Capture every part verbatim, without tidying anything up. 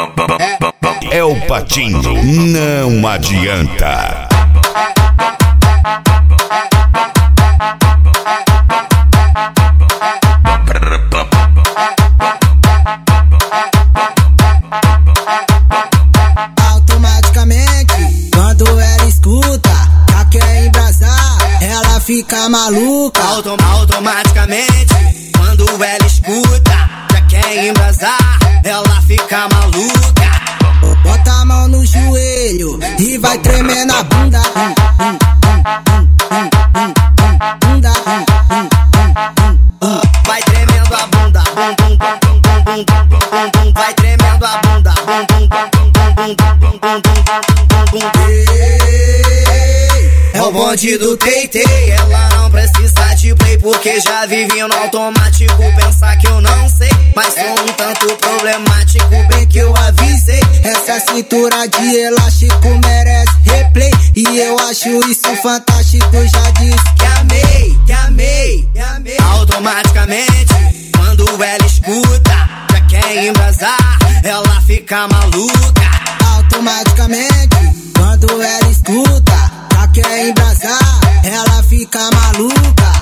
É o Patinho, não adianta. Automaticamente, quando ela escuta, já quer embrasar, ela fica maluca. Autom automaticamente, quando ela escuta, já quer embrasar, ela fica maluca. Bota a mão no joelho e vai tremer na bunda. Bunda. Vai tremendo a bunda. Vai tremendo a bunda. É o bonde do Tei-Tei. Ela não precisa de play porque já vive no automático. Pensar que eu não sei, mas sou um tanto problemático. Bem que eu avisei. Essa cintura de elástico merece replay. E eu acho isso fantástico. Já disse que amei, que amei, que amei. Automaticamente, quando ela escuta, já quer embrasar, ela fica maluca. Automaticamente, quando ela escuta, já quer embrasar, ela fica maluca.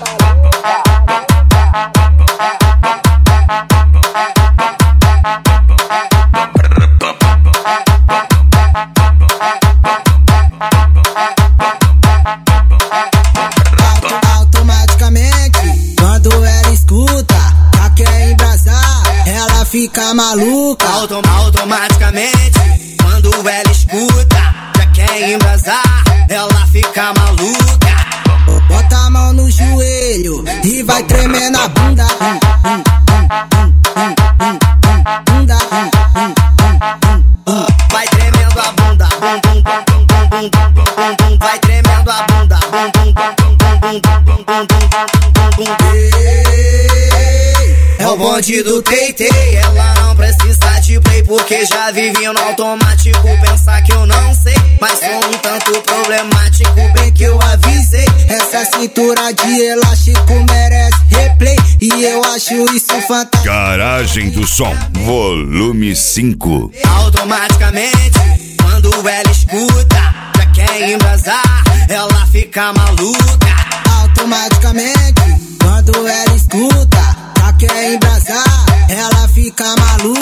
Automaticamente, quando ela escuta, já quer embrasar, ela fica maluca. Autom automaticamente, quando ela escuta, já quer embrasar, ela fica maluca. Bota a mão no joelho e vai tremer na bunda. Bunda. Vai tremendo a bunda. Vai tremendo a bunda. É o bonde do Tei-Tei. Ela não precisa de play porque já vive no automático. Pensar que eu não sei, mas sou um tanto problemático. Bem que eu avisei. Essa cintura de elástico merece replay. E eu acho isso fantástico. Garagem do Som, volume cinco. Automaticamente, quando ela escuta, já quer embrasar, ela fica maluca. Automaticamente, quando ela escuta, já quer embrasar, ela fica maluca.